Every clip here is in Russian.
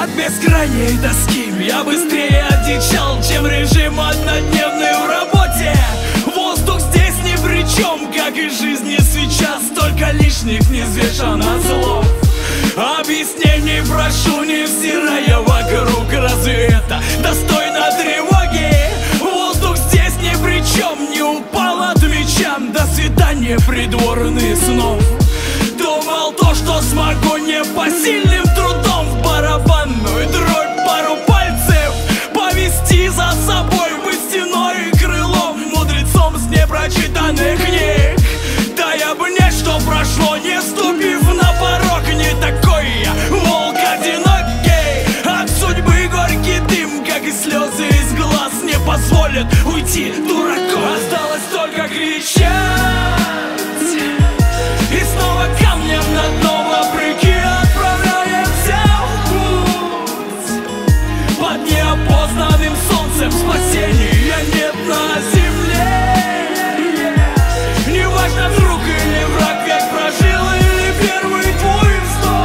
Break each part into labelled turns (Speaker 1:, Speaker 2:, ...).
Speaker 1: От бескрайней тоски я быстрее одичал, чем режим однодневный в работе. Воздух здесь ни при чем, как и жизни сейчас. Столько лишних неизвешано слов. Объяснений прошу, не взирая вокруг. Разве это достойно тревоги? Воздух здесь ни при чем, не упал от меча. До свидания, придворный снов. Думал то, что смогу непосильным трудом в барабанную дробь пару пальцев повести за собой, быть стеной и крылом, мудрецом с непрочитанных книг. Да я бы нечто прошло, не ступив на порог. Не такой я волк одинокий, от судьбы горький дым, как и слезы из глаз, не позволят уйти дураку. Осталось только кричать и снова камнем на дно вопреки отправляемся в путь. Под неопознанным солнцем спасения нет на земле. Неважно, друг или враг, как прожил, или первый твой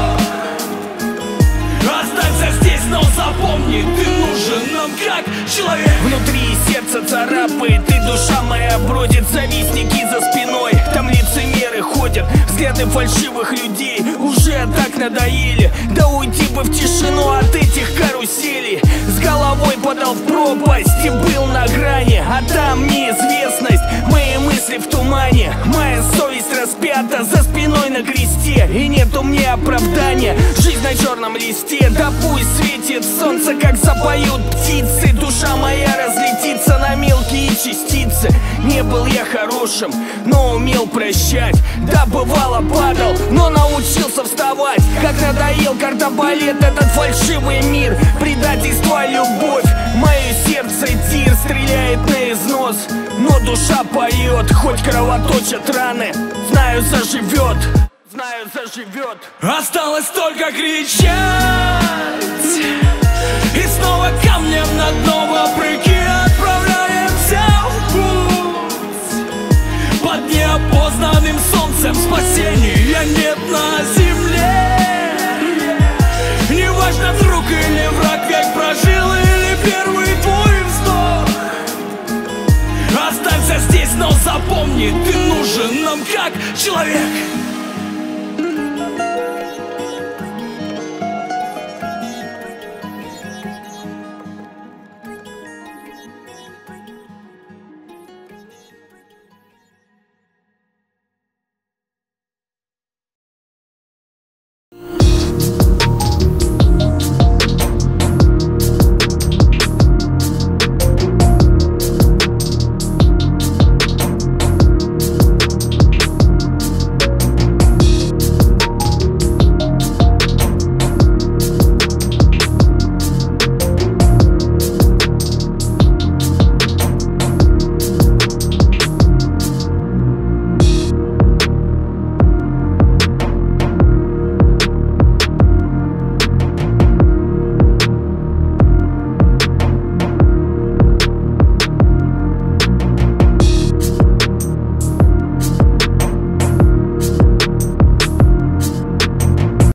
Speaker 1: вздох. Останься здесь, но запомни, ты нужен нам как человек.
Speaker 2: Внутри сердце царапает, и душа моя бродит. Завистники за спиной, там лицемеры ходят. Взгляды фальшивых людей уже так надоели. Да уйти бы в тишину от этих каруселей. С головой подал в пропасть и был на грани, а там неизвестность, мои мысли в тумане. Моя совесть распята за спиной на кресте, и нету мне оправдания. Жизнь на черном листе, да пусть светит солнце, как запоют птицы. Душа моя разлетится на мелкие частицы. Не был я хорошим, но умел прощать. Да, бывало падал, но научился вставать. Как надоел кардебалет, этот фальшивый мир. Предательство, любовь, мое сердце тир стреляет на износ, но душа поет, хоть кровоточат раны. Знаю, заживет, знаю, заживет.
Speaker 1: Осталось только кричать и снова камнем на дно вопреки отправляемся в путь. Под неопознанным солнцем спасения нет на земле. Неважно, друг или враг, как прожил, или первый твой вздох. Останься здесь, но запомни, ты нужен нам как человек.